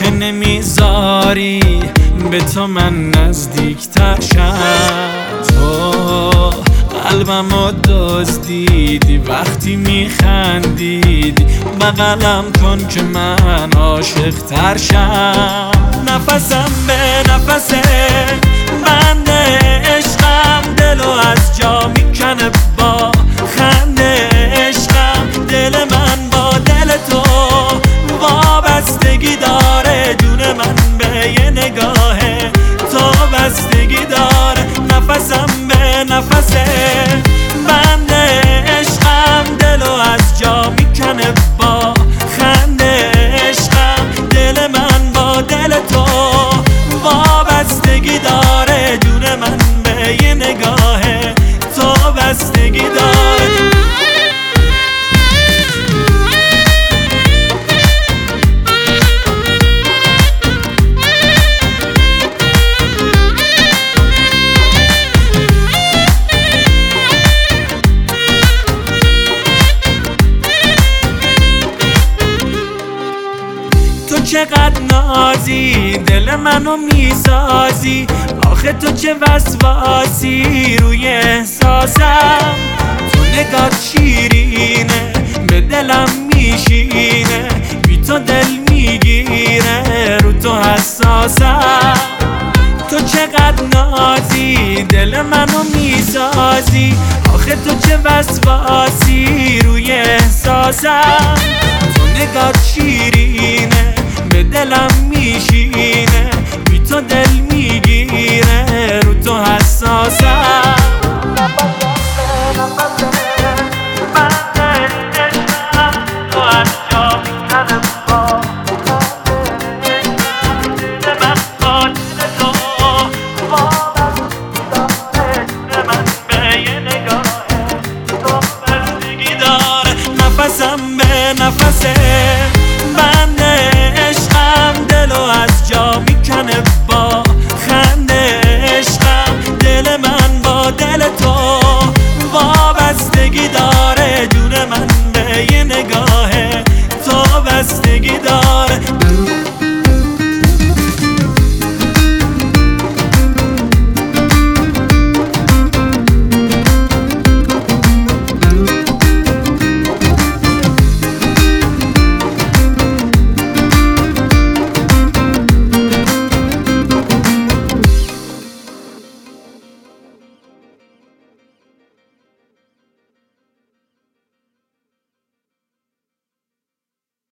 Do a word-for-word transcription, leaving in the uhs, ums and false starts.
که نمیذاری به تو من نزدیکتر شم. تو قلبمو دزدیدی وقتی میخندیدی، بغلم کن که من عاشق تر شم. نفسم به نفسه بند عشقم، دلو از جا میکنه با خنده عشقم. دل من با دل تو وابستگی داره، جون من به یه نگاه تو بستگی داره. نفسم به نفسه بند عشقم، دلو از جا میکنه با خنده عشقم. دل من با دل تو وابستگی داره، جون من به یه نگاه تو بستگی داره. چقدر نازی دل منو میسازی، آخه تو چه وسواسی روی احساسم. تو نگات شیرینه به دلم میشینه، بی تو دل میگیره رو تو حساسم. تو چقدر نازی دل منو میسازی، آخه تو چه وسواسی روی احساسم. تو نگات شیرینه به دلم